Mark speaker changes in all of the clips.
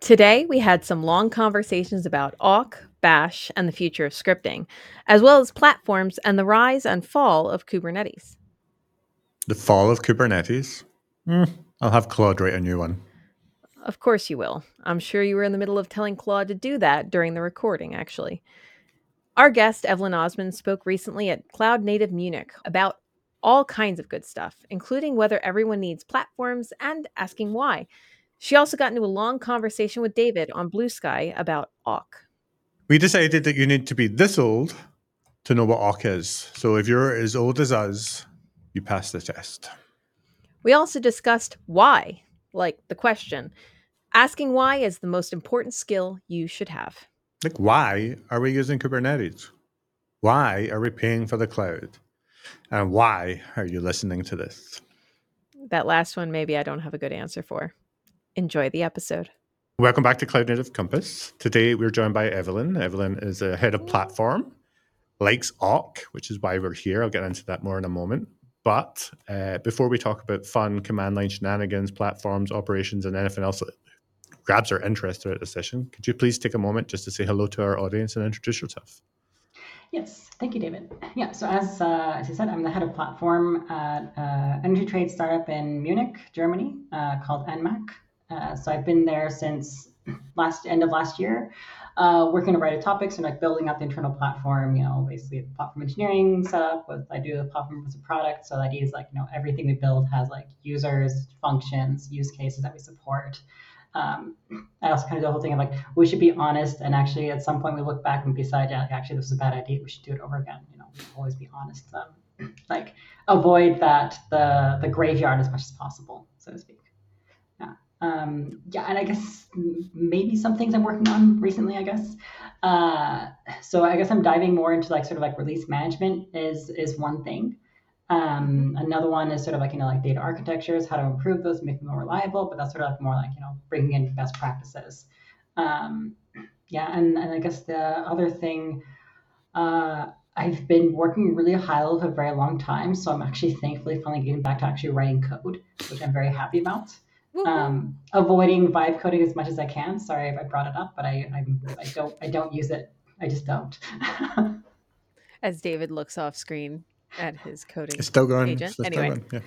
Speaker 1: Today, we had some long conversations about awk, bash, and the future of scripting, as well as platforms and the rise and fall of Kubernetes.
Speaker 2: The fall of Kubernetes? I'll have Claude write a new one.
Speaker 1: Of course you will. I'm sure you were in the middle of telling Claude to do that during the recording, actually. Our guest, Evelyn Osmond, spoke recently at Cloud Native Munich about all kinds of good stuff, including whether everyone needs platforms and asking why. She also got into a long conversation with David on Blue Sky about awk.
Speaker 2: We decided that you need to be this old to know what awk is. So if you're as old as us, you pass the test.
Speaker 1: We also discussed why, like the question. Asking why is the most important skill you should have.
Speaker 2: Like, why are we using Kubernetes? Why are we paying for the cloud? And why are you listening to this?
Speaker 1: That last one, maybe I don't have a good answer for. Enjoy the episode.
Speaker 2: Welcome back to Cloud Native Compass. Today we're joined by Evelyn. Evelyn is a head of platform, likes awk, which is why we're here. I'll get into that more in a moment. But before we talk about fun command line shenanigans, platforms, operations, and anything else that grabs our interest throughout the session, could you please take a moment just to say hello to our audience and introduce yourself?
Speaker 3: Yes, thank you, David. Yeah, so as I said, I'm the head of platform at energy trade startup in Munich, Germany, called NMAC. So I've been there since end of last year, working on a variety of topics and like building out the internal platform. Basically platform engineering setup. I do the platform as a product. So the idea is everything we build has like users, functions, use cases that we support. I also kind of do the whole thing of like, we should be honest. And actually at some point we look back and decide, yeah, actually this is a bad idea. We should do it over again. Always be honest. Like avoid the graveyard as much as possible, so to speak. Yeah. And I guess maybe some things I'm working on recently, I guess. So I guess I'm diving more into like sort of like release management is one thing. Another one is sort of like data architectures, how to improve those, make them more reliable, but that's sort of like more like bringing in best practices. And I guess the other thing, I've been working really high level for a very long time, so I'm actually thankfully finally getting back to actually writing code, which I'm very happy about. Avoiding vibe coding as much as I can. Sorry if I brought it up, but I don't use it. I just don't.
Speaker 1: As David looks off screen at his coding
Speaker 2: It's still going.
Speaker 1: agent.
Speaker 2: Still
Speaker 1: Anyway.
Speaker 2: going. Yeah.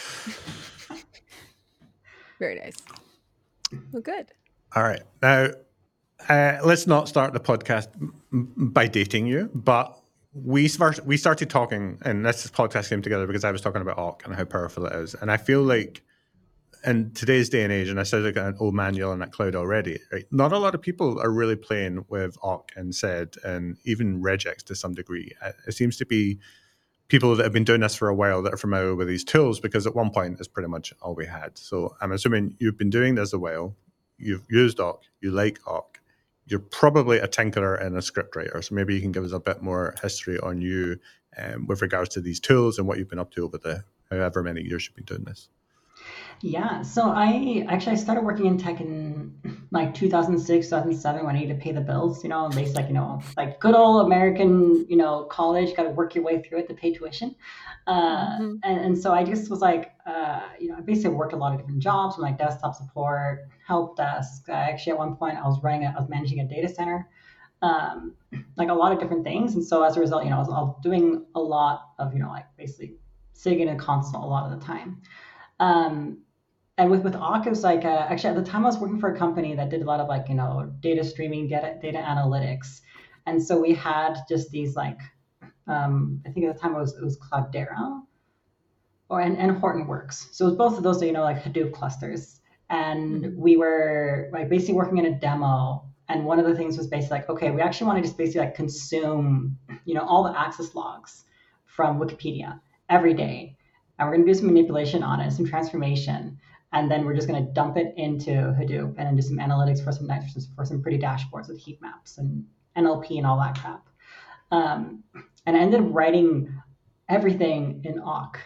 Speaker 1: Very nice. Well, good.
Speaker 2: All right. Now, let's not start the podcast by dating you, but we started talking, and this podcast came together because I was talking about awk and how powerful it is. And I feel like in today's day and age, and I said like an old man yelling at cloud already, right? Not a lot of people are really playing with awk and SED and even regex to some degree. It seems to be people that have been doing this for a while that are familiar with these tools, because at one point it's pretty much all we had. So I'm assuming you've been doing this a while, you've used awk, you like awk, you're probably a tinkerer and a script writer. So maybe you can give us a bit more history on you with regards to these tools and what you've been up to over the however many years you've been doing this.
Speaker 3: Yeah, so I started working in tech in like 2006, 2007 when I needed to pay the bills, and basically like good old American, college, got to work your way through it to pay tuition. And so I just was like, I basically worked a lot of different jobs, from like desktop support, help desk. Actually, at one point I was managing a data center, like a lot of different things. And so as a result, I was doing a lot of, like basically sitting in a console a lot of the time. And with awk, it was like, actually at the time I was working for a company that did a lot of like, data streaming, data analytics. And so we had just these like, I think at the time it was Cloudera and Hortonworks. So it was both of those, like Hadoop clusters. And we were like basically working in a demo. And one of the things was basically like, okay, we actually want to just basically like consume, all the access logs from Wikipedia every day. And we're going to do some manipulation on it, some transformation. And then we're just going to dump it into Hadoop and then do some analytics for some pretty dashboards with heat maps and NLP and all that crap. And I ended up writing everything in awk.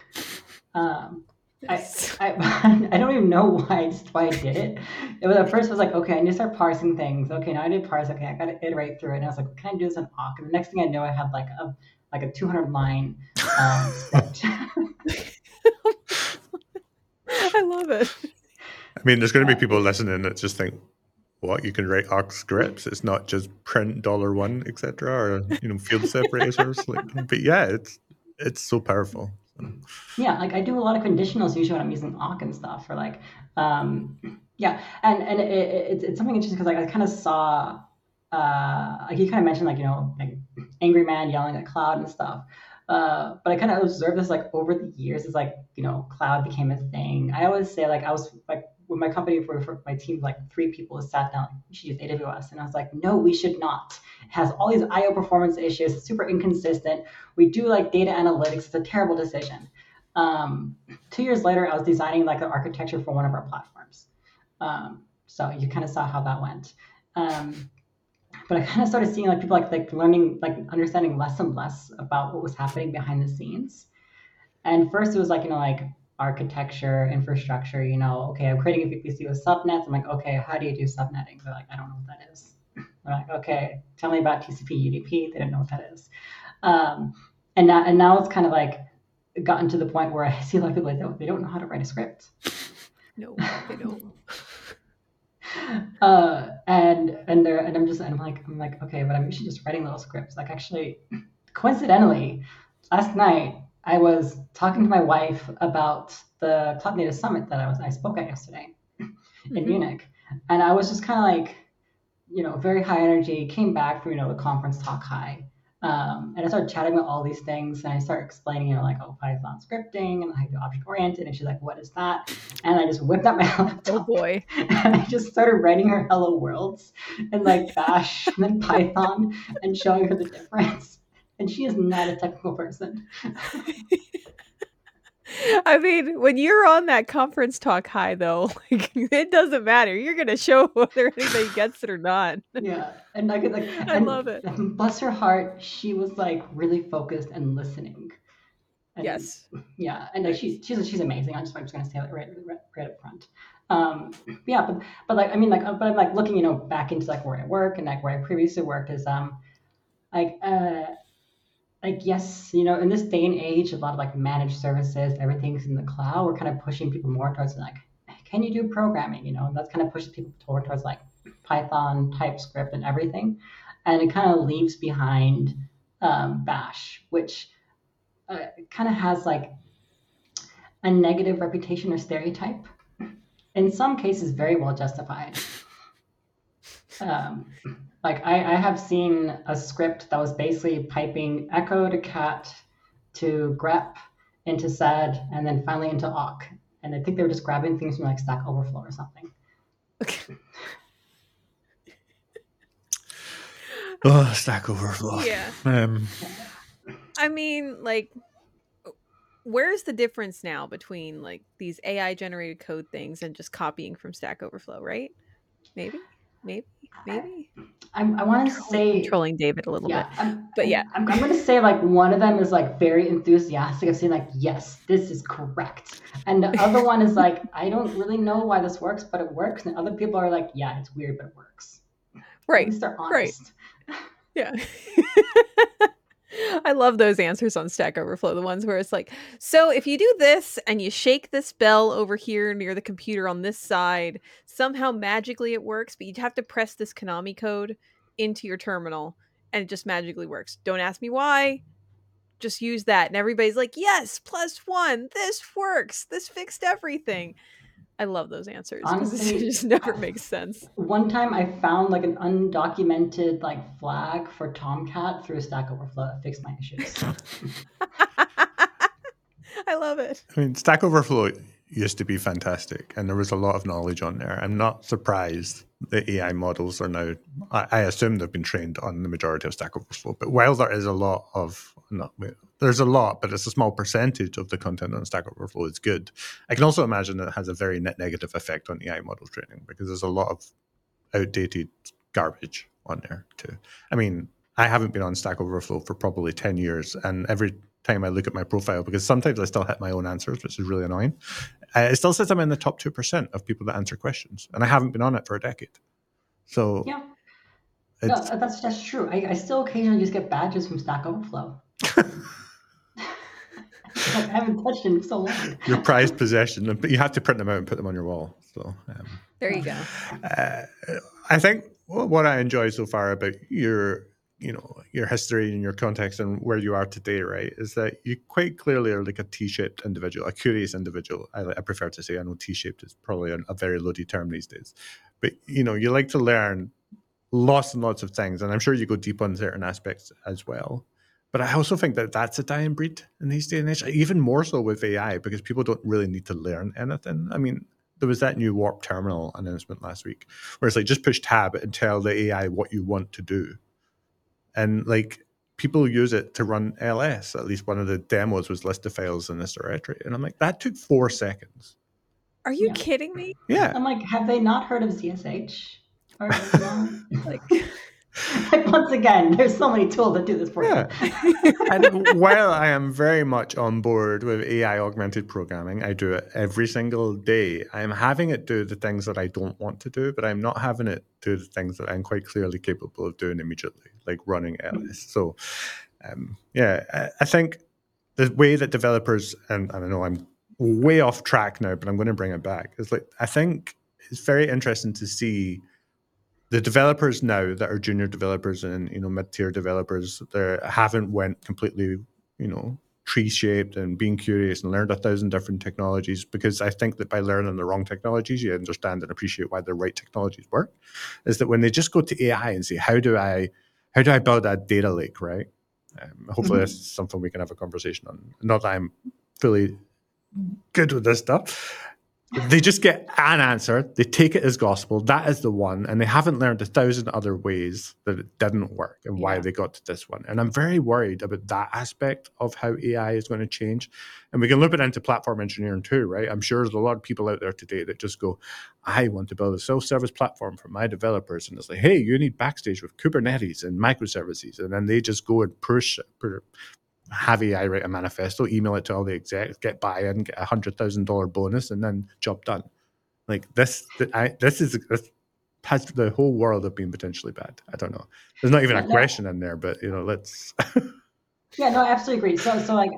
Speaker 1: Yes.
Speaker 3: I don't even know why I did it. It was at first I was like, okay, I need to start parsing things. Okay, now I did parse. Okay, I got to iterate through it. And I was like, can I do this in awk? And the next thing I know, I had like a 200 line script.
Speaker 1: I love it.
Speaker 2: I mean, there's going to be people listening that just think, what, you can write Arc scripts? It's not just print $1, etc., or field separators. But yeah, it's so powerful.
Speaker 3: Yeah, like I do a lot of conditionals usually when I'm using awk and stuff, or like, yeah, and it's something interesting because like I kind of saw, like you kind of mentioned like angry man yelling at Cloud and stuff, but I kind of observed this like over the years as like Cloud became a thing. I always say like I was like when my company for my team like 3 people sat down, we should use AWS, and I was like, no, we should not. It has all these IO performance issues. It's super inconsistent. We do like data analytics. It's a terrible decision. 2 years later, I was designing like the architecture for one of our platforms. So you kind of saw how that went. But I kind of started seeing like people like learning, like understanding less and less about what was happening behind the scenes. And first it was like, like architecture, infrastructure, okay, I'm creating a VPC with subnets. I'm like, okay, how do you do subnetting? They're like, I don't know what that is. They're like, okay, tell me about TCP UDP. They didn't know what that is. And now it's kind of like gotten to the point where I see a lot of people like they don't know how to write a script.
Speaker 1: No, they don't.
Speaker 3: I'm like, okay, but I'm usually just writing little scripts. Like actually, coincidentally, last night I was talking to my wife about the Cloud Native Summit that I spoke at yesterday in Munich, and I was just kind of like, very high energy. Came back from the conference talk high. And I started chatting about all these things, and I started explaining, Python scripting and how to do object oriented. And she's like, "What is that?" And I just whipped out my laptop.
Speaker 1: Oh boy!
Speaker 3: And I just started writing her hello worlds and like Bash and then Python and showing her the difference. And she is not a technical person.
Speaker 1: I mean, when you're on that conference talk high, though, like, it doesn't matter. You're going to show whether anybody gets it or not.
Speaker 3: Yeah, and I
Speaker 1: love it.
Speaker 3: And bless her heart, she was like really focused and listening. And,
Speaker 1: yes.
Speaker 3: Yeah, and like, she's amazing. I'm just going to say that right up front. Yeah, but like I mean like but I'm like looking back into like where I work and like where I previously worked is like yes, in this day and age, a lot of like managed services, everything's in the cloud. We're kind of pushing people more towards like, can you do programming? And that's kind of pushes people towards like Python, TypeScript, and everything, and it kind of leaves behind Bash, which kind of has like a negative reputation or stereotype. In some cases, very well justified. Like I have seen a script that was basically piping echo to cat to grep into sed and then finally into awk. And I think they were just grabbing things from like Stack Overflow or something.
Speaker 1: Okay.
Speaker 2: Oh, Stack Overflow.
Speaker 1: Yeah. I mean, like, where's the difference now between like these AI generated code things and just copying from Stack Overflow, right? Maybe.
Speaker 3: I want to say
Speaker 1: controlling David a little bit,
Speaker 3: I'm
Speaker 1: going
Speaker 3: to say like one of them is like very enthusiastic of saying like, yes, this is correct, and the other one is like, I don't really know why this works, but it works, and other people are like, yeah, it's weird, but it works.
Speaker 1: Right.
Speaker 3: At least they're honest.
Speaker 1: Right. Yeah. I love those answers on Stack Overflow, the ones where it's like, so if you do this and you shake this bell over here near the computer on this side, somehow magically it works, but you'd have to press this Konami code into your terminal and it just magically works. Don't ask me why. Just use that. And everybody's like, yes, +1. This works. This fixed everything. I love those answers because it just never makes sense.
Speaker 3: One time I found like an undocumented like flag for Tomcat through Stack Overflow that fixed my issues.
Speaker 1: I love it.
Speaker 2: I mean, Stack Overflow used to be fantastic and there was a lot of knowledge on there. I'm not surprised the AI models are now, I assume they've been trained on the majority of Stack Overflow, but while there is a lot of, there's a lot, but it's a small percentage of the content on Stack Overflow is good. I can also imagine that it has a very net negative effect on AI model training because there's a lot of outdated garbage on there too. I mean, I haven't been on Stack Overflow for probably 10 years, and every time I look at my profile, because sometimes I still hit my own answers, which is really annoying, it still says I'm in the top 2% of people that answer questions, and I haven't been on it for a decade. So
Speaker 3: yeah, no, that's true. I still occasionally just get badges from Stack Overflow. I haven't touched it in so long.
Speaker 2: Your prized possession, but you have to print them out and put them on your wall. So
Speaker 1: there you go.
Speaker 2: I think what I enjoy so far about your history and your context and where you are today, right, is that you quite clearly are like a T-shaped individual, a curious individual. I prefer to say. I know T-shaped is probably a very loaded term these days, but you like to learn lots and lots of things, and I'm sure you go deep on certain aspects as well. But I also think that that's a dying breed in these days and age, even more so with AI, because people don't really need to learn anything. I mean, there was that new Warp Terminal announcement last week, where it's like just push tab and tell the AI what you want to do, and like people use it to run LS. At least one of the demos was list of files in this directory, and I'm like, that took 4 seconds.
Speaker 1: Are you kidding me?
Speaker 2: Yeah.
Speaker 3: I'm like, have they not heard of ZSH? Or,
Speaker 1: Like,
Speaker 3: once again, there's so many tools that do this for you.
Speaker 2: And while I am very much on board with AI augmented programming, I do it every single day. I'm having it do the things that I don't want to do, but I'm not having it do the things that I'm quite clearly capable of doing immediately, like running LS. So, I think the way that developers, and I know I'm way off track now, but I'm going to bring it back. It's like, I think it's very interesting to see the developers now that are junior developers and mid-tier developers, they haven't went completely tree-shaped and being curious and learned 1,000 different technologies, because I think that by learning the wrong technologies, you understand and appreciate why the right technologies work. Is that when they just go to AI and say, how do I build a data lake, right? Hopefully that's something we can have a conversation on. Not that I'm fully good with this stuff. They just get an answer, they take it as gospel, that is the one, and they haven't learned 1,000 other ways that it didn't work and why they got to this one. And I'm very worried about that aspect of how AI is going to change. And we can loop it into platform engineering too, right? I'm sure there's a lot of people out there today that just go, I want to build a self-service platform for my developers. And it's like, hey, you need Backstage with Kubernetes and microservices. And then they just go and have AI write a manifesto, email it to all the execs, get buy-in, get $100,000 bonus, and then job done. Like this has the whole world of being potentially bad. I don't know. There's not even aggression in there, but let's.
Speaker 3: Yeah, no, I absolutely agree. So like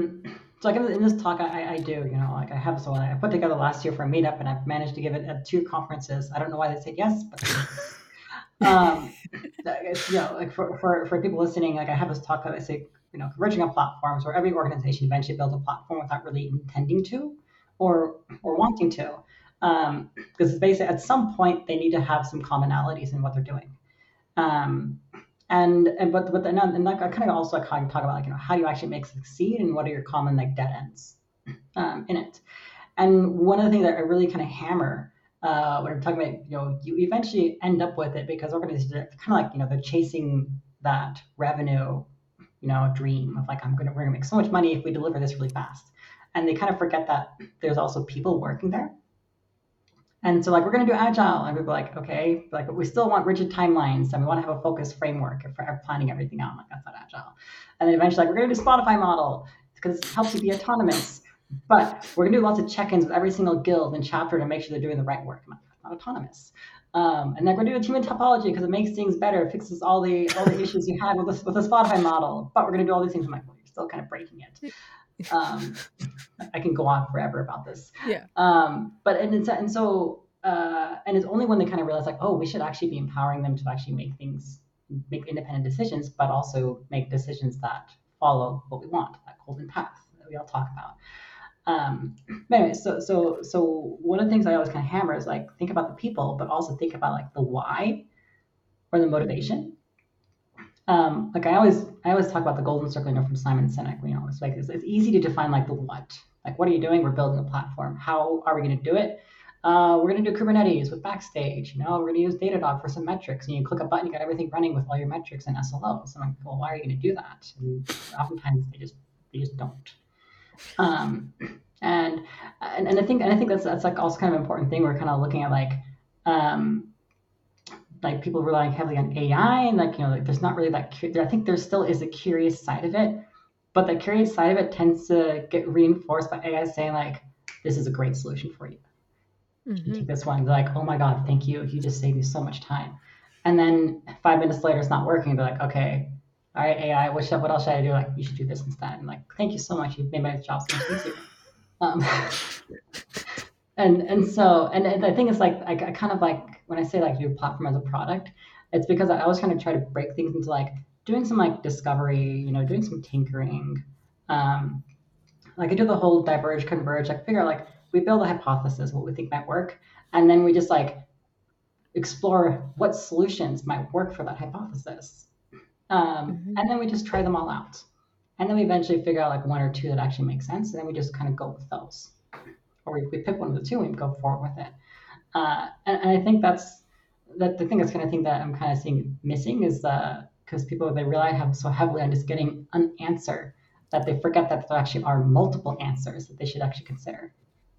Speaker 3: in this talk, I do, like I have someone I put together last year for a meetup, and I've managed to give it at 2 conferences. I don't know why they said yes, but like for people listening, like I have this talk that I say, converging on platforms, where every organization eventually builds a platform without really intending to or wanting to, because it's basically at some point they need to have some commonalities in what they're doing. And I kind of also talk about like, how do you actually make it succeed, and what are your common like dead ends in it. And one of the things that I really kind of hammer when I'm talking about, you eventually end up with it because organizations are kind of like, they're chasing that revenue, dream of like, we're gonna make so much money if we deliver this really fast. And they kind of forget that there's also people working there. And so like, we're gonna do agile, and people are like, okay, like, but we still want rigid timelines, and we want to have a focused framework for planning everything out. I'm like, that's not agile. And then eventually, like, we're gonna do Spotify model because it helps you be autonomous. But we're gonna do lots of check-ins with every single guild and chapter to make sure they're doing the right work. I'm like, that's not autonomous. And then we're gonna do a team in topology because it makes things better, it fixes all the issues you had with the Spotify model. But we're gonna do all these things. I'm like, well, you're still kind of breaking it. I can go on forever about this.
Speaker 1: Yeah.
Speaker 3: But it's only when they kind of realize like, oh, we should actually be empowering them to actually make independent decisions, but also make decisions that follow what we want, that golden path that we all talk about. But anyway, so one of the things I always kind of hammer is like, think about the people, but also think about like the why or the motivation. Like I always talk about the golden circle, from Simon Sinek. It's like it's easy to define like the what. Like, what are you doing? We're building a platform. How are we going to do it? We're going to do Kubernetes with Backstage. We're going to use Datadog for some metrics. And you click a button, you got everything running with all your metrics and SLOs. I'm like, well, why are you going to do that? And oftentimes they just don't. And I think that's like also kind of an important thing. We're kind of looking at like people relying heavily on AI, and like there's not really that. I think there still is a curious side of it, but the curious side of it tends to get reinforced by AI saying like, "This is a great solution for you. Mm-hmm. Take this one." They're like, "Oh my God, thank you! You just saved me so much time." And then 5 minutes later, it's not working. They're like, "Okay, all right, AI, what else should I do?" Like, you should do this instead. And like, thank you so much. You've made my job so much easier. and I think it's like I kind of like when I say like do platform as a product, it's because I was kind of try to break things into like doing some like discovery, doing some tinkering. Um, like I do the whole diverge converge, like figure out like we build a hypothesis, what we think might work, and then we just like explore what solutions might work for that hypothesis. And then we just try them all out. And then we eventually figure out like one or two that actually make sense. And then we just kind of go with those. Or we pick one of the two and we go forward with it. And I think that the thing that's kind of thing that I'm kind of seeing missing is because people, they rely so heavily on just getting an answer that they forget that there actually are multiple answers that they should actually consider.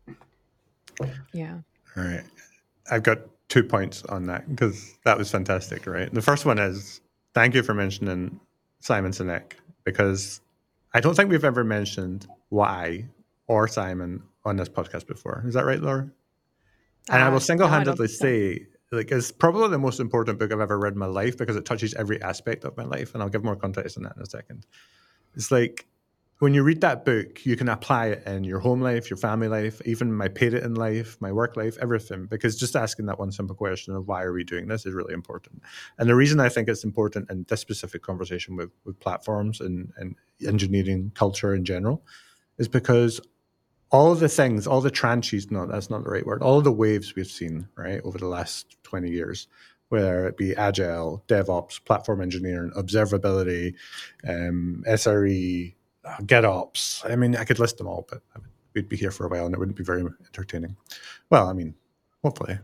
Speaker 1: Yeah.
Speaker 2: All right. I've got 2 points on that because that was fantastic, right? The first one is thank you for mentioning Simon Sinek, because I don't think we've ever mentioned why or Simon on this podcast before. Is that right, Laura? And I will single-handedly say, like, it's probably the most important book I've ever read in my life because it touches every aspect of my life. And I'll give more context on that in a second. It's like, when you read that book, you can apply it in your home life, your family life, even my parenting life, my work life, everything. Because just asking that one simple question of why are we doing this is really important. And the reason I think it's important in this specific conversation with platforms and engineering culture in general is because all the things, all the tranches, no, that's not the right word, all the waves we've seen, right, over the last 20 years, whether it be agile, DevOps, platform engineering, observability, SRE, GitOps. I mean, I could list them all, but we'd be here for a while and it wouldn't be very entertaining. Well, I mean, hopefully.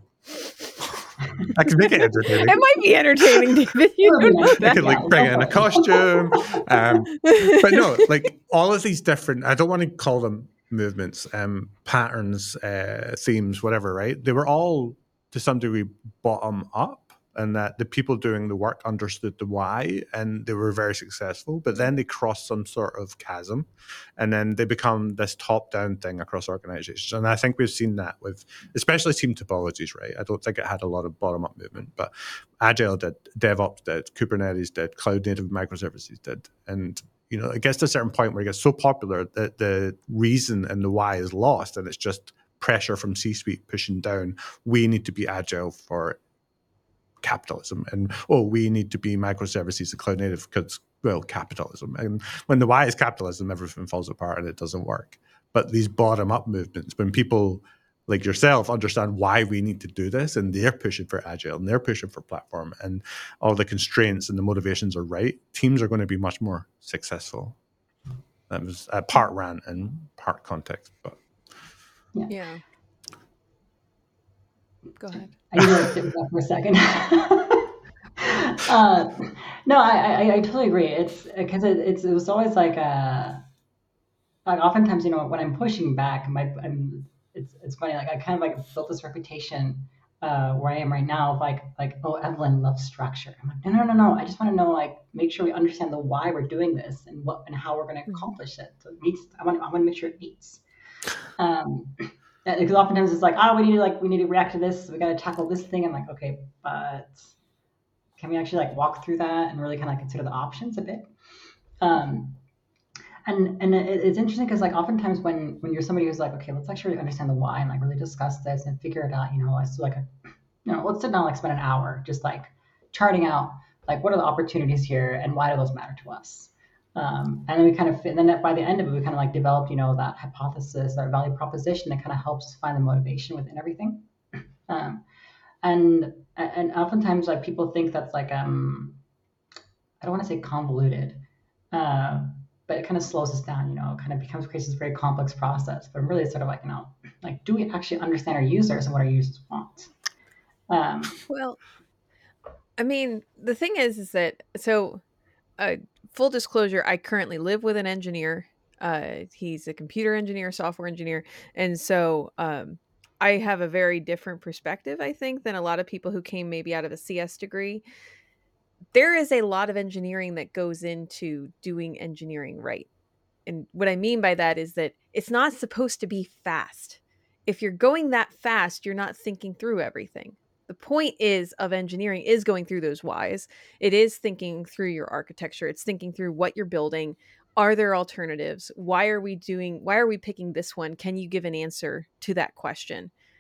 Speaker 2: I could make it entertaining.
Speaker 1: It might be entertaining, David. You don't know that.
Speaker 2: I could like bring in a costume. But no, like all of these different, I don't want to call them movements, patterns, themes, whatever, right? They were all to some degree bottom up, and that the people doing the work understood the why and they were very successful, but then they crossed some sort of chasm and then they become this top-down thing across organizations. And I think we've seen that with especially team topologies, right? I don't think it had a lot of bottom-up movement, but Agile did, DevOps did, Kubernetes did, cloud native microservices did. And it gets to a certain point where it gets so popular that the reason and the why is lost, and it's just pressure from C-suite pushing down. We need to be agile for capitalism, and we need to be microservices and cloud native because, well, capitalism. And when the why is capitalism, everything falls apart and it doesn't work. But these bottom-up movements, when people like yourself understand why we need to do this, and they're pushing for agile and they're pushing for platform, and all the constraints and the motivations are right, teams are going to be much more successful. That was a part rant and part context, but
Speaker 1: yeah. Go ahead.
Speaker 3: I need to sit with that for a second. No, I totally agree. It's because it was always like oftentimes when I'm pushing back, it's funny, like I kind of like built this reputation where I am right now of like Evelyn loves structure. I'm like no, I just want to know, like, make sure we understand the why we're doing this and what and how we're going to accomplish it. So it meets. I want to make sure it meets. Because oftentimes it's like, we need to react to this. So we got to tackle this thing. I'm like, okay, but can we actually like walk through that and really kind of consider the options a bit? And it's interesting because like oftentimes when you're somebody who's like, okay, let's actually understand the why and like really discuss this and figure it out. So like let's sit down, like spend an hour just like charting out like what are the opportunities here and why do those matter to us. And then we kind of and then by the end of it, we kind of like developed, that hypothesis, that value proposition that kind of helps find the motivation within everything. And oftentimes like people think that's like, I don't want to say convoluted, but it kind of slows us down, kind of creates this very complex process, but really it's sort of like, like, do we actually understand our users and what our users want?
Speaker 1: Well, I mean, the thing is that, so full disclosure, I currently live with an engineer. He's a computer engineer, software engineer. And so I have a very different perspective, I think, than a lot of people who came maybe out of a CS degree. There is a lot of engineering that goes into doing engineering right. And what I mean by that is that it's not supposed to be fast. If you're going that fast, you're not thinking through everything. The point of engineering is going through those whys. It is thinking through your architecture. It's thinking through what you're building. Are there alternatives? Why are we picking this one? Can you give an answer to that question?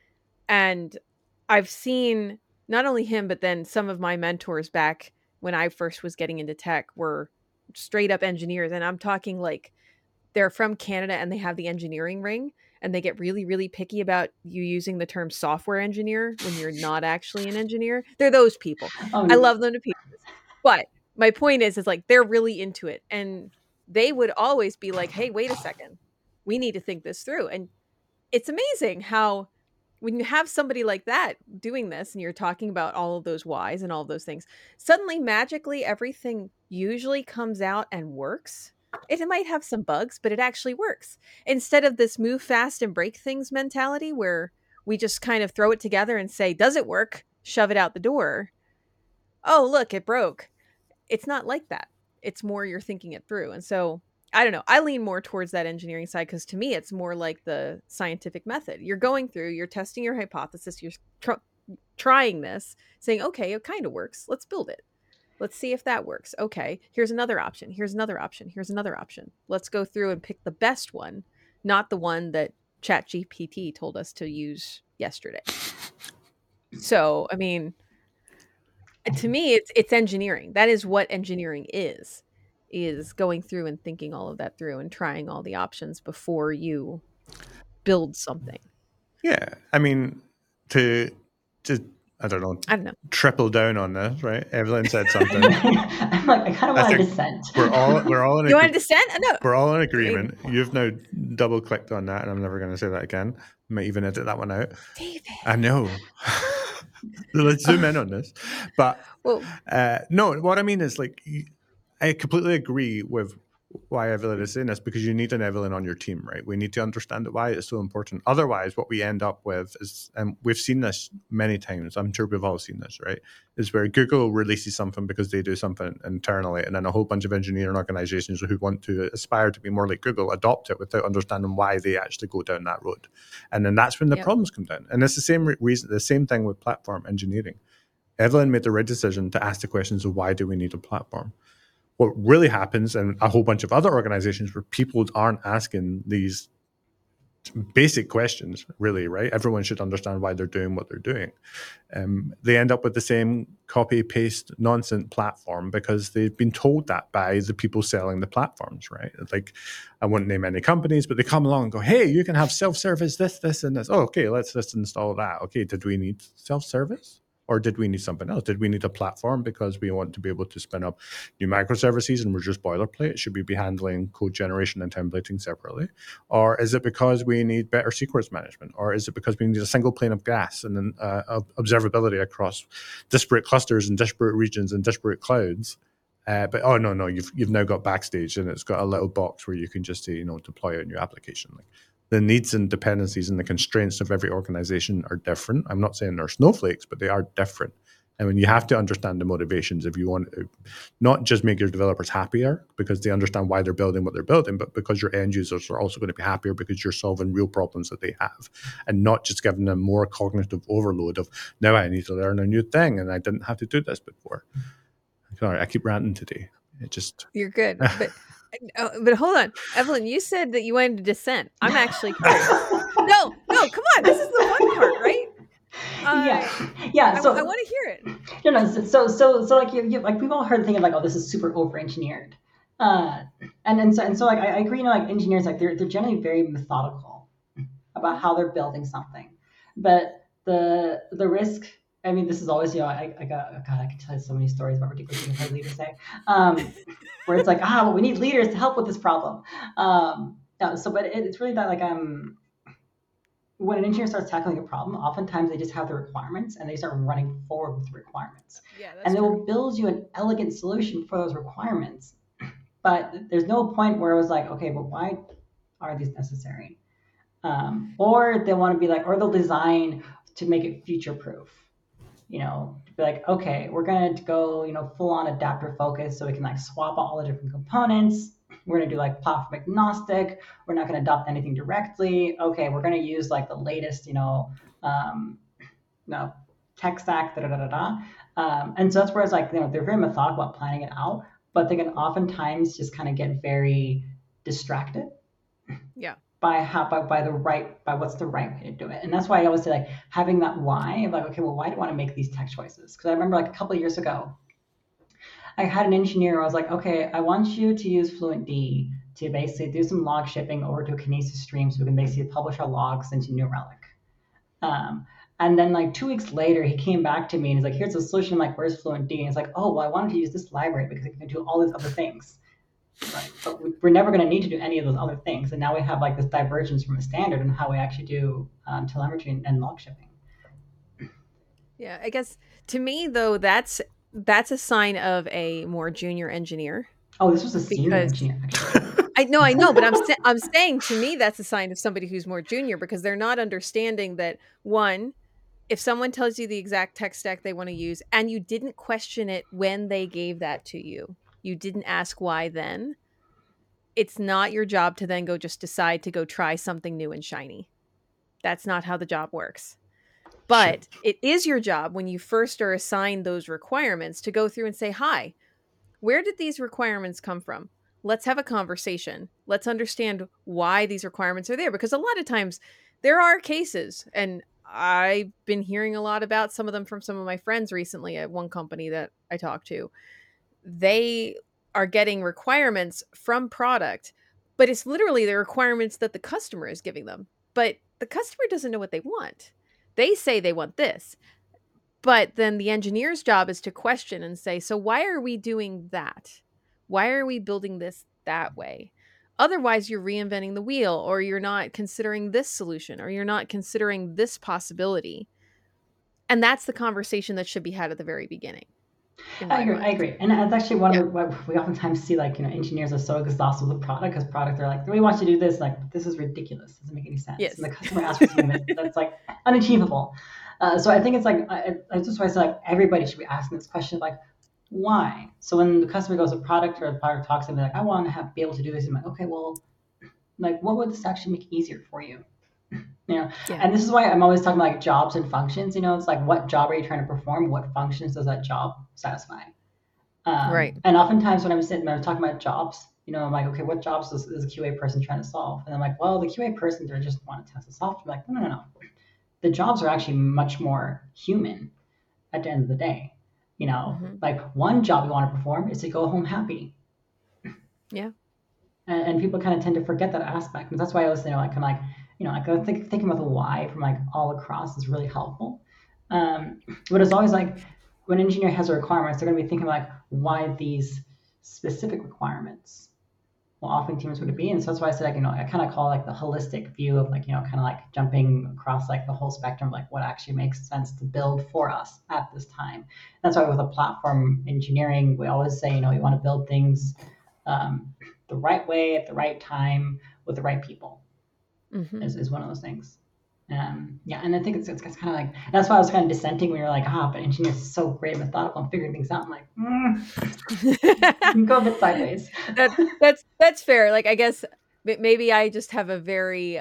Speaker 1: And I've seen not only him, but then some of my mentors back when I first was getting into tech were straight up engineers. And I'm talking like they're from Canada and they have the engineering ring and they get really, really picky about you using the term software engineer when you're not actually an engineer. They're those people. I
Speaker 3: Oh,
Speaker 1: love them to pieces. But my point is like they're really into it. And they would always be like, hey, wait a second. We need to think this through. And it's amazing how when you have somebody like that doing this and you're talking about all of those whys and all of those things, suddenly magically everything usually comes out and works. It might have some bugs, but it actually works. Instead of this move fast and break things mentality where we just kind of throw it together and say, does it work? Shove it out the door. Oh, look, it broke. It's not like that. It's more you're thinking it through. And so I don't know. I lean more towards that engineering side because to me, it's more like the scientific method. You're going through, you're testing your hypothesis, you're trying this, saying, okay, it kind of works. Let's build it. Let's see if that works. Okay, here's another option. Here's another option. Here's another option. Let's go through and pick the best one, not the one that ChatGPT told us to use yesterday. So, I mean, to me, it's engineering. That is what engineering is going through and thinking all of that through and trying all the options before you build something.
Speaker 2: Yeah, I mean, to I don't know, triple down on this, right? Evelyn said something.
Speaker 3: I'm like, I kind of want to dissent.
Speaker 2: We're all in.
Speaker 1: You want to dissent? No.
Speaker 2: We're all in agreement. You've now double clicked on that, and I'm never going to say that again. I might even edit that one out.
Speaker 1: David,
Speaker 2: I know. Let's zoom in on this, but no. What I mean is, like, I completely agree with why Evelyn is saying this, because you need an Evelyn on your team, right? We need to understand why it's so important. Otherwise, what we end up with is, and we've seen this many times, I'm sure we've all seen this, right? Is where Google releases something because they do something internally, and then a whole bunch of engineering organizations who want to aspire to be more like Google adopt it without understanding why they actually go down that road. And then that's when the problems come down. And it's the same reason, the same thing with platform engineering. Evelyn made the right decision to ask the questions of why do we need a platform? What really happens in a whole bunch of other organizations where people aren't asking these basic questions, really, right? Everyone should understand why they're doing what they're doing. They end up with the same copy-paste nonsense platform because they've been told that by the people selling the platforms, right? Like, I wouldn't name any companies, but they come along and go, hey, you can have self-service, this, and this. Oh, okay, let's install that. Okay, did we need self-service? Or did we need something else? Did we need a platform because we want to be able to spin up new microservices and we're just boilerplate? Should we be handling code generation and templating separately? Or is it because we need better sequence management? Or is it because we need a single pane of glass and then observability across disparate clusters and disparate regions and disparate clouds? But oh no, you've now got Backstage and it's got a little box where you can just say, deploy a new application. Like, the needs and dependencies and the constraints of every organization are different. I'm not saying they're snowflakes, but they are different. And when you have to understand the motivations, if you want to not just make your developers happier because they understand why they're building what they're building, but because your end users are also going to be happier because you're solving real problems that they have and not just giving them more cognitive overload of, now I need to learn a new thing and I didn't have to do this before. Sorry, I keep ranting today.
Speaker 1: You're good. But hold on, Evelyn, you said that you wanted to dissent. I'm actually curious. No, come on. This is the fun part, right?
Speaker 3: Yeah. So
Speaker 1: I want to hear it.
Speaker 3: No. So like you like we've all heard the thing of like, oh, this is super over-engineered, and so like I agree. Like engineers, like they're generally very methodical about how they're building something, but the risk. I mean, this is always, I can tell you so many stories about ridiculous things I leaders say, where it's like, well, we need leaders to help with this problem. But it's really that, like, when an engineer starts tackling a problem, oftentimes they just have the requirements and they start running forward with the requirements.
Speaker 1: Yeah, that's
Speaker 3: and they
Speaker 1: true.
Speaker 3: will build you an elegant solution for those requirements. But there's no point where it was like, okay, but why are these necessary? Or they want to be like, or they'll design to make it future-proof. Be like, okay, we're going to go, full on adapter focus so we can like swap all the different components. We're going to do like platform agnostic. We're not going to adopt anything directly. Okay, we're going to use like the latest, tech stack, and so that's where it's like, they're very methodical about planning it out, but they can oftentimes just kind of get very distracted.
Speaker 1: Yeah.
Speaker 3: by what's the right way to do it. And that's why I always say, like, having that why of like, okay, well, why do I want to make these tech choices? Because I remember like a couple of years ago, I had an engineer. I was like, okay, I want you to use Fluentd to basically do some log shipping over to a Kinesis stream so we can basically publish our logs into New Relic. And then like 2 weeks later, he came back to me and he's like, here's a solution. I'm like, where's Fluentd? And he's like, oh, well, I wanted to use this library because it can do all these other things. Right. But we're never going to need to do any of those other things. And now we have like this divergence from a standard in how we actually do telemetry and log shipping.
Speaker 1: Yeah, I guess to me though, that's a sign of a more junior engineer.
Speaker 3: Oh, this was a senior engineer, actually.
Speaker 1: I know, but I'm saying to me that's a sign of somebody who's more junior because they're not understanding that, one, if someone tells you the exact tech stack they want to use and you didn't question it when they gave that to you, you didn't ask why then, it's not your job to then go just decide to go try something new and shiny. That's not how the job works. But it is your job when you first are assigned those requirements to go through and say, hi, where did these requirements come from? Let's have a conversation. Let's understand why these requirements are there. Because a lot of times there are cases, and I've been hearing a lot about some of them from some of my friends recently at one company that I talked to. They are getting requirements from product, but it's literally the requirements that the customer is giving them. But the customer doesn't know what they want. They say they want this. But then the engineer's job is to question and say, so why are we doing that? Why are we building this that way? Otherwise, you're reinventing the wheel, or you're not considering this solution, or you're not considering this possibility. And that's the conversation that should be had at the very beginning.
Speaker 3: I agree. And that's actually one of what we oftentimes see, like, engineers are so exhausted with product because product, they're like, we want you to do this. Like, this is ridiculous. It doesn't make any sense.
Speaker 1: Yes.
Speaker 3: And the customer asks for something that's like unachievable. So I think it's like, that's just why I say, like, everybody should be asking this question, like, why? So when the customer goes to product or the product talks to them, like, I want to be able to do this. I'm like, okay, well, like, what would this actually make easier for you? And this is why I'm always talking about like jobs and functions. It's like, what job are you trying to perform? What functions does that job satisfy?
Speaker 1: Right.
Speaker 3: And oftentimes when I'm talking about jobs, I'm like, okay, what jobs is a QA person trying to solve? And I'm like, well, the QA person, they just want to test the software. I'm like, no. The jobs are actually much more human at the end of the day. Like one job you want to perform is to go home happy.
Speaker 1: Yeah.
Speaker 3: And people kind of tend to forget that aspect. And that's why I always thinking about the why from like all across is really helpful. But it's always like when an engineer has a requirements, they're going to be thinking like, why these specific requirements? Well, often teams would it be? And so that's why I said, I kind of call like the holistic view of like, kind of like jumping across like the whole spectrum, like what actually makes sense to build for us at this time. That's why with a platform engineering, we always say, we want to build things the right way at the right time with the right people. Is one of those things. And I think it's kind of like, that's why I was kind of dissenting when you're like, but engineers are so great and methodical and figuring things out. I'm like, go a bit sideways.
Speaker 1: That's fair. Like, I guess maybe I just have a very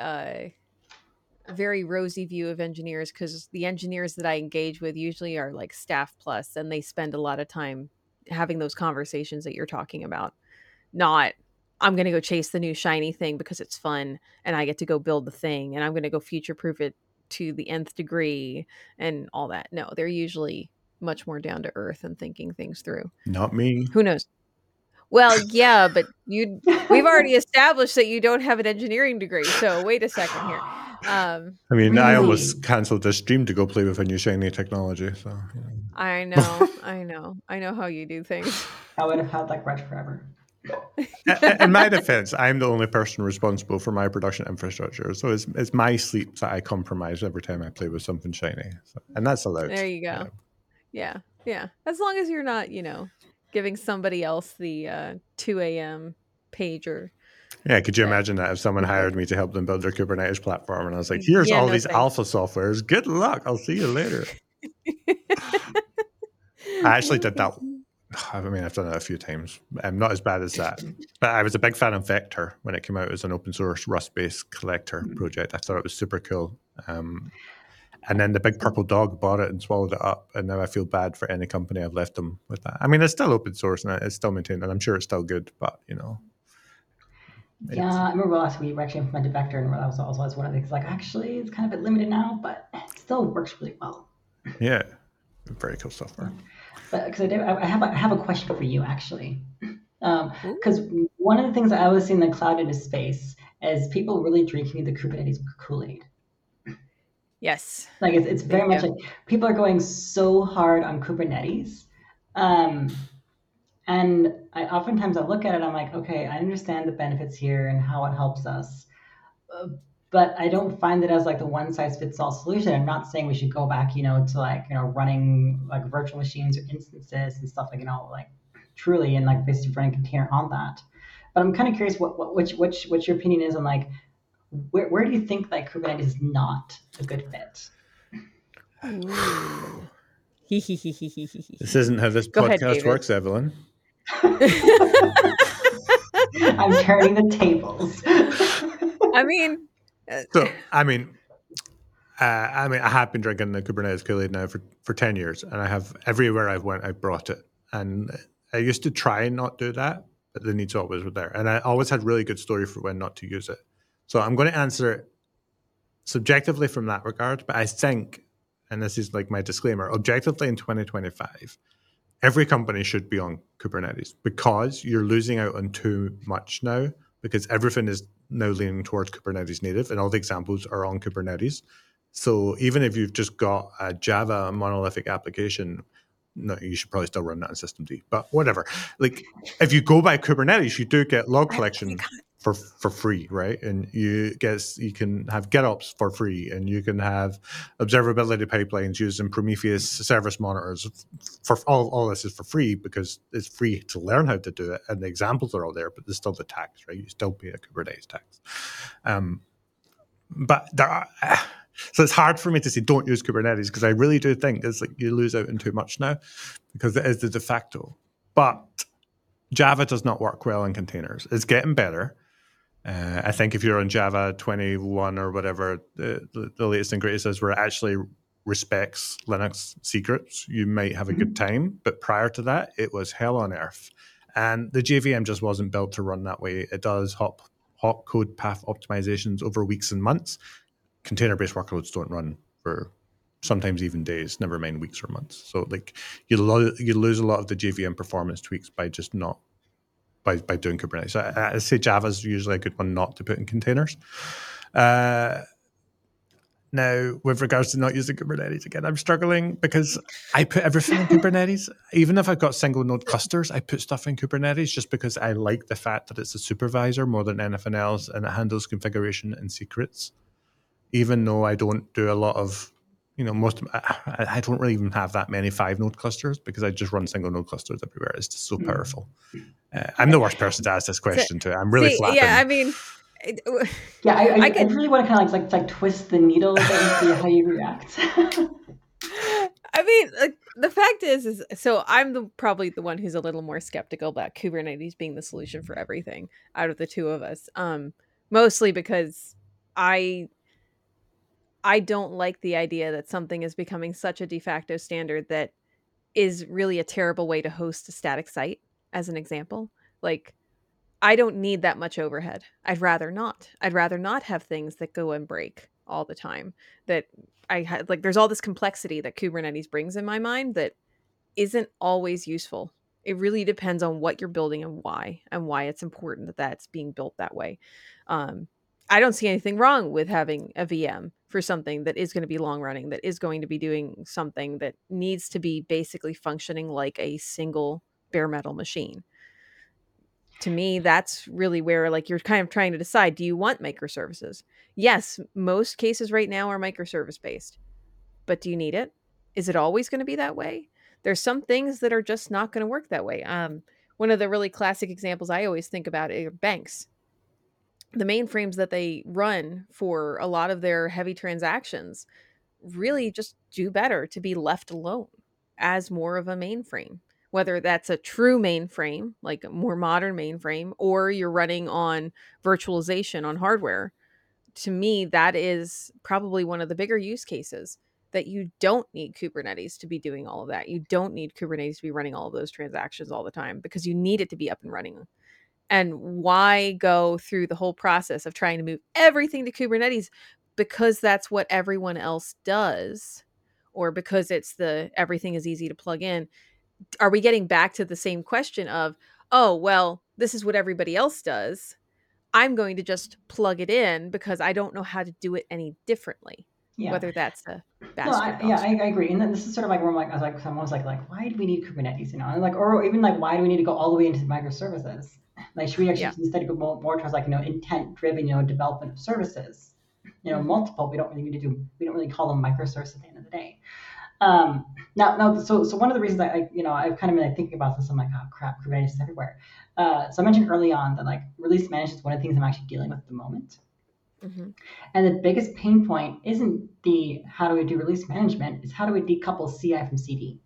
Speaker 1: very rosy view of engineers because the engineers that I engage with usually are like staff plus, and they spend a lot of time having those conversations that you're talking about. Not, I'm going to go chase the new shiny thing because it's fun and I get to go build the thing and I'm going to go future proof it to the nth degree and all that. No, they're usually much more down to earth and thinking things through.
Speaker 2: Not me.
Speaker 1: Who knows? Well, yeah, but we've already established that you don't have an engineering degree. So wait a second here.
Speaker 2: Really? I almost canceled this stream to go play with a new shiny technology. So
Speaker 1: I know how you do things.
Speaker 3: I would have had like Reg forever.
Speaker 2: In my defense, I'm the only person responsible for my production infrastructure. So it's my sleep that I compromise every time I play with something shiny. So, and that's allowed.
Speaker 1: There you go. Yeah. As long as you're not, giving somebody else the 2 a.m. pager.
Speaker 2: Yeah, could you imagine that if someone hired me to help them build their Kubernetes platform and I was like, here's all these alpha softwares. Good luck. I'll see you later. I actually did that. I mean, I've done it a few times. I'm not as bad as that. But I was a big fan of Vector when it came out as an open source Rust-based collector project. I thought it was super cool. And then the big purple dog bought it and swallowed it up. And now I feel bad for any company I've left them with that. I mean, it's still open source and it's still maintained and I'm sure it's still good, but
Speaker 3: Yeah, I remember last week we actually implemented Vector, and that was also one of the things. Like, actually, it's kind of a bit limited now, but it still works really well.
Speaker 2: Yeah, very cool software.
Speaker 3: But because I have a question for you actually,
Speaker 1: Ooh.
Speaker 3: because one of the things I always see in the cloud native space is people really drinking the Kubernetes Kool-Aid.
Speaker 1: Yes,
Speaker 3: Like it's
Speaker 1: they
Speaker 3: very much
Speaker 1: do.
Speaker 3: like people are going so hard on Kubernetes. And oftentimes I look at it, I'm like, okay, I understand the benefits here and how it helps us, but I don't find it as like the one size fits all solution. I'm not saying we should go back, to like, running like virtual machines or instances and stuff like, like truly and like basically running container on that. But I'm kind of curious what your opinion is on like, where do you think like Kubernetes is not a good fit?
Speaker 1: Ooh.
Speaker 2: This isn't how this
Speaker 1: Go ahead,
Speaker 2: podcast
Speaker 1: David.
Speaker 2: works, Evelyn.
Speaker 3: I'm turning the tables.
Speaker 1: I mean,
Speaker 2: So, I have been drinking the Kubernetes Kool-Aid now for 10 years, and I have everywhere I've went, I've brought it. And I used to try and not do that, but the needs always were there. And I always had really good story for when not to use it. So I'm going to answer it subjectively from that regard, but I think, and this is like my disclaimer, objectively in 2025, every company should be on Kubernetes because you're losing out on too much now because everything is now leaning towards Kubernetes native and all the examples are on Kubernetes. So even if you've just got a Java monolithic application, no, you should probably still run that in systemd. But whatever. Like if you go by Kubernetes, you do get log collection for free, right? And you can have GitOps for free, and you can have observability pipelines using Prometheus service monitors. For all this is for free because it's free to learn how to do it, and the examples are all there. But there's still the tax, right? You still pay a Kubernetes tax. But there are. So it's hard for me to say don't use Kubernetes because I really do think it's like you lose out on too much now because it is the de facto. But Java does not work well in containers. It's getting better. I think if you're on Java 21 or whatever, the latest and greatest is where it actually respects Linux secrets, you might have a good time. But prior to that, it was hell on earth. And the JVM just wasn't built to run that way. It does hop code path optimizations over weeks and months. Container-based workloads don't run for sometimes even days, never mind weeks or months. So like you lose a lot of the JVM performance tweaks by just not by doing Kubernetes. So I say Java's usually a good one not to put in containers. Now, with regards to not using Kubernetes, again, I'm struggling because I put everything in Kubernetes. Even if I've got single node clusters, I put stuff in Kubernetes just because I like the fact that it's a supervisor more than anything else and it handles configuration and secrets. Even though I don't do a lot of, I don't really even have that many 5-node clusters because I just run single node clusters everywhere. It's just so powerful. I'm the worst person to ask this question to. I'm really flapping.
Speaker 1: Yeah, I mean,
Speaker 3: yeah, I really want to kind of like twist the needle a bit and see how you react.
Speaker 1: I mean, the fact is so I'm probably the one who's a little more skeptical about Kubernetes being the solution for everything out of the two of us. Mostly because I don't like the idea that something is becoming such a de facto standard that is really a terrible way to host a static site, as an example. Like, I don't need that much overhead. I'd rather not. I'd rather not have things that go and break all the time. That I had like there's all this complexity that Kubernetes brings in my mind that isn't always useful. It really depends on what you're building and why it's important that that's being built that way. I don't see anything wrong with having a VM for something that is going to be long running, that is going to be doing something that needs to be basically functioning like a single bare metal machine. To me, that's really where like you're kind of trying to decide, do you want microservices? Yes, most cases right now are microservice based, but do you need it? Is it always going to be that way? There's some things that are just not going to work that way. One of the really classic examples I always think about are banks. The mainframes that they run for a lot of their heavy transactions really just do better to be left alone as more of a mainframe. Whether that's a true mainframe, like a more modern mainframe, or you're running on virtualization on hardware, to me, that is probably one of the bigger use cases, that you don't need Kubernetes to be doing all of that. You don't need Kubernetes to be running all of those transactions all the time because you need it to be up and running And why go through the whole process of trying to move everything to Kubernetes because that's what everyone else does, or because everything is easy to plug in? Are we getting back to the same question of, oh, well, this is what everybody else does, I'm going to just plug it in because I don't know how to do it any differently,
Speaker 3: Yeah.
Speaker 1: whether that's a
Speaker 3: No,
Speaker 1: bastard
Speaker 3: yeah,
Speaker 1: box.
Speaker 3: I agree. And then this is sort of like where I'm like, I was like, someone was like, why do we need Kubernetes? You know, and like, or even like, why do we need to go all the way into microservices? Like, should we actually
Speaker 1: Yeah.
Speaker 3: instead go more towards like, intent driven, development of services? Multiple. We don't really need to do. We don't really call them microservices at the end of the day. Now, so one of the reasons I've kind of been like, thinking about this, I'm like, oh crap, Kubernetes is everywhere. So I mentioned early on that like release management is one of the things I'm actually dealing with at the moment.
Speaker 1: Mm-hmm.
Speaker 3: And the biggest pain point isn't the how do we do release management, it's how do we decouple CI from CD.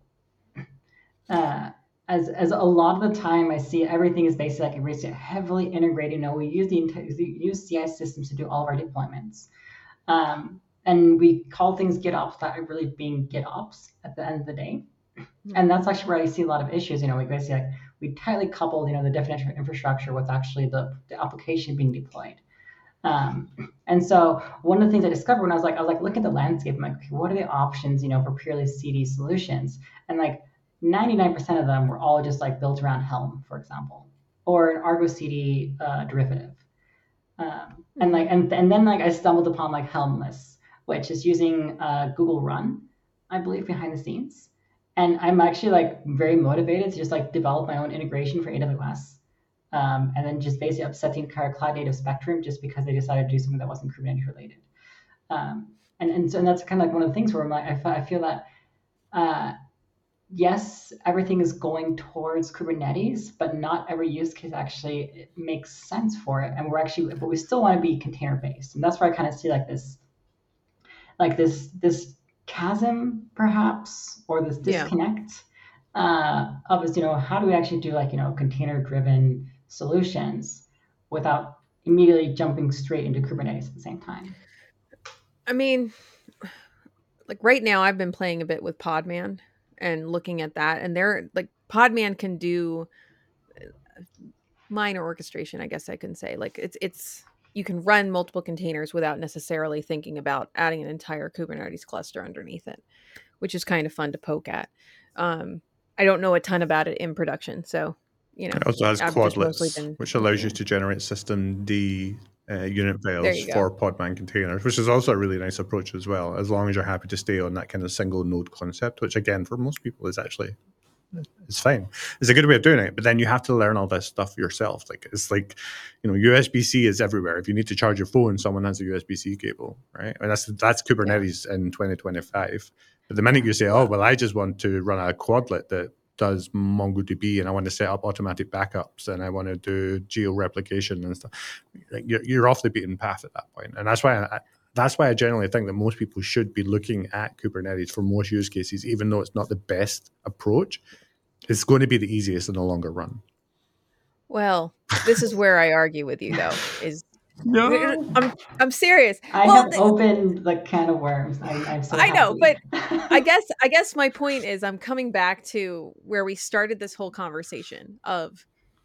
Speaker 3: As a lot of the time I see everything is basically like heavily integrated. We use CI systems to do all of our deployments. And we call things GitOps without really being GitOps at the end of the day.
Speaker 1: Mm-hmm.
Speaker 3: And that's actually where I see a lot of issues. We basically we tightly coupled, the definition of infrastructure with actually the application being deployed. And so one of the things I discovered when I was like looking at the landscape, I'm like, okay, what are the options, for purely CD solutions? And like 99% of them were all just like built around Helm, for example, or an Argo CD derivative. And like, and then like I stumbled upon like Helmless, which is using Google Run, I believe, behind the scenes. And I'm actually like very motivated to just like develop my own integration for AWS. And then just basically upset the entire cloud native spectrum just because they decided to do something that wasn't Kubernetes related. And that's kind of like one of the things where I'm like, I feel that yes, everything is going towards Kubernetes, but not every use case actually makes sense for it. And but we still want to be container based, and that's where I kind of see this chasm perhaps, or this disconnect of us. How do we actually do like container driven solutions without immediately jumping straight into Kubernetes at the same time?
Speaker 1: I mean, like right now I've been playing a bit with Podman and looking at that, and they're like, Podman can do minor orchestration, I guess I can say. Like it's you can run multiple containers without necessarily thinking about adding an entire Kubernetes cluster underneath it, which is kind of fun to poke at. I don't know a ton about it in production, so
Speaker 2: It also has
Speaker 1: I've just mostly
Speaker 2: Quadlets,
Speaker 1: been
Speaker 2: which allows
Speaker 1: looking
Speaker 2: you
Speaker 1: at.
Speaker 2: to generate systemd unit
Speaker 1: There
Speaker 2: files
Speaker 1: you go.
Speaker 2: for Podman containers, which is also a really nice approach as well, as long as you're happy to stay on that kind of single node concept, which again, for most people is actually, it's fine. It's a good way of doing it, but then you have to learn all this stuff yourself. Like it's like, USB-C is everywhere. If you need to charge your phone, someone has a USB-C cable, right? And that's Kubernetes in 2025. But the minute you say, oh, well, I just want to run a Quadlet that does MongoDB and I want to set up automatic backups and I want to do geo replication and stuff, you're off the beaten path at that point. And that's why I generally think that most people should be looking at Kubernetes for most use cases, even though it's not the best approach. It's going to be the easiest in the longer run.
Speaker 1: Well, this is where I argue with you, though.
Speaker 2: No,
Speaker 1: I'm serious.
Speaker 3: I have opened the can of worms. I'm so
Speaker 1: I know,
Speaker 3: happy.
Speaker 1: but I guess my point is I'm coming back to where we started this whole conversation of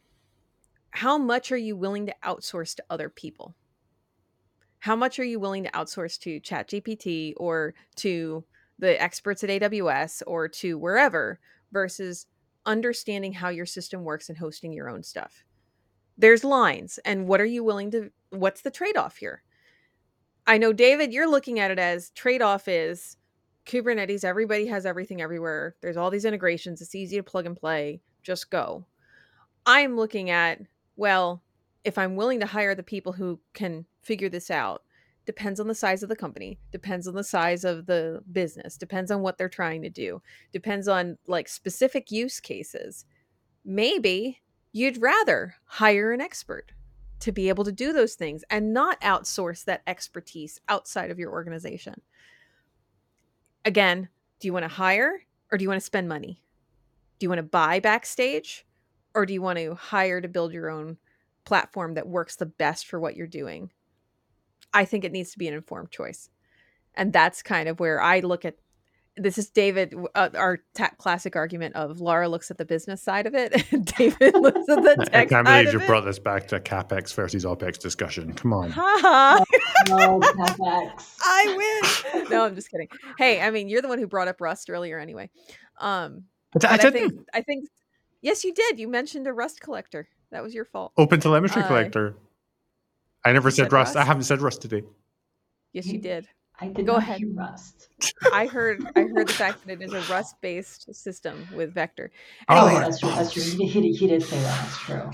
Speaker 1: how much are you willing to outsource to other people? How much are you willing to outsource to ChatGPT or to the experts at AWS or to wherever versus understanding how your system works and hosting your own stuff? There's lines, and what's the trade-off here? I know, David, you're looking at it as trade-off is Kubernetes, everybody has everything everywhere. There's all these integrations. It's easy to plug and play. Just go. I'm looking at, well, if I'm willing to hire the people who can figure this out, depends on the size of the company, depends on the size of the business, depends on what they're trying to do, depends on like specific use cases. Maybe you'd rather hire an expert to be able to do those things and not outsource that expertise outside of your organization. Again, do you want to hire or do you want to spend money? Do you want to buy Backstage or do you want to hire to build your own platform that works the best for what you're doing? I think it needs to be an informed choice. And that's kind of where I look at this is David, our classic argument of Laura looks at the business side of it, and David looks at the
Speaker 2: I
Speaker 1: tech
Speaker 2: can't
Speaker 1: side
Speaker 2: believe you
Speaker 1: of it.
Speaker 2: brought this back to CapEx versus OpEx discussion. Come on.
Speaker 1: Ha
Speaker 3: No, CapEx.
Speaker 1: I win. No, I'm just kidding. Hey, I mean, you're the one who brought up Rust earlier anyway.
Speaker 2: But I
Speaker 1: But
Speaker 2: didn't.
Speaker 1: I think, yes, you did. You mentioned a Rust collector. That was your fault.
Speaker 2: Open telemetry
Speaker 1: Uh,
Speaker 2: collector. I never
Speaker 1: you
Speaker 2: said
Speaker 1: said
Speaker 2: Rust. I
Speaker 1: Rust?
Speaker 2: haven't said Rust today.
Speaker 1: Yes, you did.
Speaker 3: I did
Speaker 1: Go
Speaker 3: not
Speaker 1: ahead.
Speaker 3: hear Rust.
Speaker 1: I heard the fact that it is a Rust-based system with Vector.
Speaker 2: Oh,
Speaker 1: Anyway,
Speaker 3: That's true. That's true. He did say that. That's true.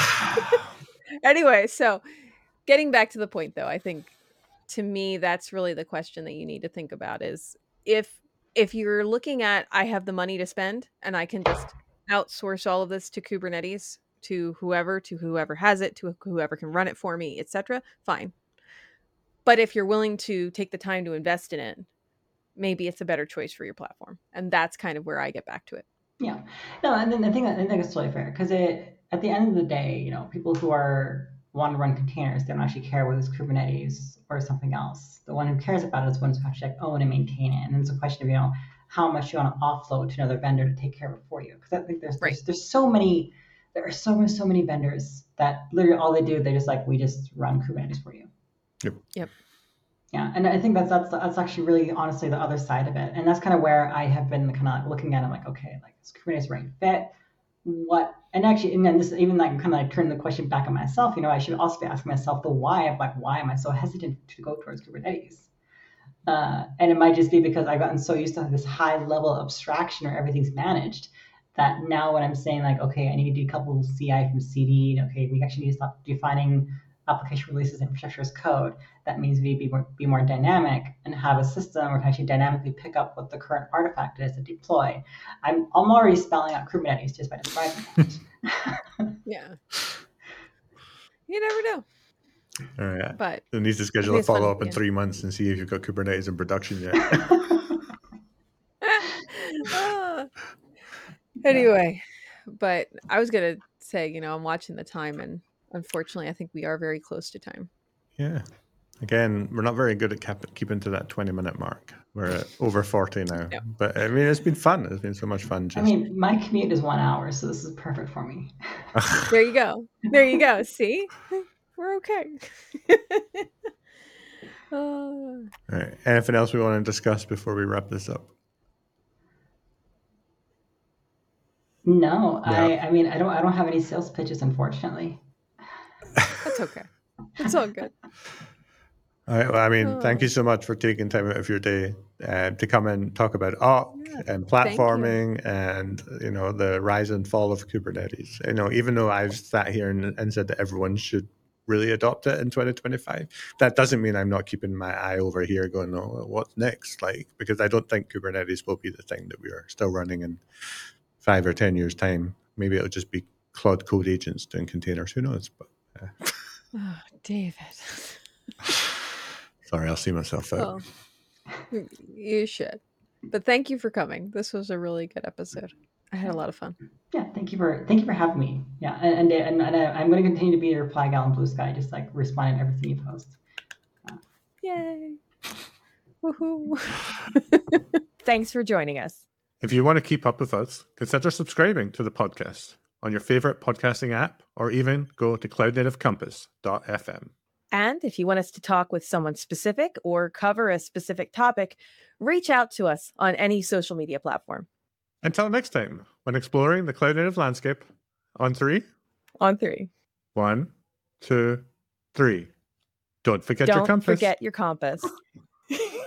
Speaker 1: anyway, so getting back to the point, though, I think to me that's really the question that you need to think about is if you're looking at, I have the money to spend and I can just outsource all of this to Kubernetes, to whoever has it, to whoever can run it for me, etc., fine. But if you're willing to take the time to invest in it, maybe it's a better choice for your platform. And that's kind of where I get back to it.
Speaker 3: Yeah. No, and then I think it's totally fair because at the end of the day, people who want to run containers, they don't actually care whether it's Kubernetes or something else. The one who cares about it is the one who actually own and maintain it. And it's a question of, how much you want to offload to another vendor to take care of it for you. Because I think there are so many vendors that literally all they do, they just we just run Kubernetes for you.
Speaker 1: Yep.
Speaker 3: Yeah, and I think that's actually really honestly the other side of it, and that's kind of where I have been kind of looking at it, like, okay, is Kubernetes right fit? What? And actually, and then this even kind of turn the question back on myself. I should also be asking myself the why of why am I so hesitant to go towards Kubernetes? And it might just be because I've gotten so used to this high level abstraction where everything's managed that now when I'm saying okay, I need to decouple CI from CD, okay, we actually need to stop defining application releases infrastructure as code. That means we need to be more dynamic and have a system where we can actually dynamically pick up what the current artifact is to deploy. I'm already spelling out Kubernetes just by describing that.
Speaker 1: Yeah. You never know.
Speaker 2: All right.
Speaker 1: But
Speaker 2: we need to schedule a follow-up in 3 months and see if you've got Kubernetes in production yet.
Speaker 1: Anyway, but I was going to say, I'm watching the time, and unfortunately, I think we are very close to time.
Speaker 2: Yeah. Again, we're not very good at keeping to that 20-minute mark. We're at over 40 now. Yeah. But I mean, it's been fun. It's been so much fun.
Speaker 3: I mean, my commute is 1 hour, so this is perfect for me.
Speaker 1: There you go. There you go. See? We're okay.
Speaker 2: All right. Anything else we want to discuss before we wrap this up?
Speaker 3: No. I mean, I don't have any sales pitches, unfortunately.
Speaker 1: That's okay. It's all good.
Speaker 2: All right. Well, I mean, thank you so much for taking time out of your day to come and talk about Arc and platforming and, the rise and fall of Kubernetes. Even though I've sat here and said that everyone should really adopt it in 2025, that doesn't mean I'm not keeping my eye over here going, oh, what's next? Because I don't think Kubernetes will be the thing that we are still running in 5 or 10 years' time. Maybe it'll just be Claude Code agents doing containers. Who knows? But
Speaker 1: oh, David.
Speaker 2: Sorry, I'll see myself out.
Speaker 1: Well, you should. But thank you for coming. This was a really good episode. I had a lot of fun.
Speaker 3: Yeah, thank you for having me. Yeah, and I'm going to continue to be your reply gal in Blue Sky, just responding to everything you post.
Speaker 1: Yay! Woohoo! Thanks for joining us.
Speaker 2: If you want to keep up with us, consider subscribing to the podcast on your favorite podcasting app, or even go to cloudnativecampus.fm.
Speaker 1: And if you want us to talk with someone specific or cover a specific topic, reach out to us on any social media platform.
Speaker 2: Until next time, when exploring the cloud native landscape, on 3? On 3. 1, 2, 3. Don't forget your compass.
Speaker 1: Don't forget your compass.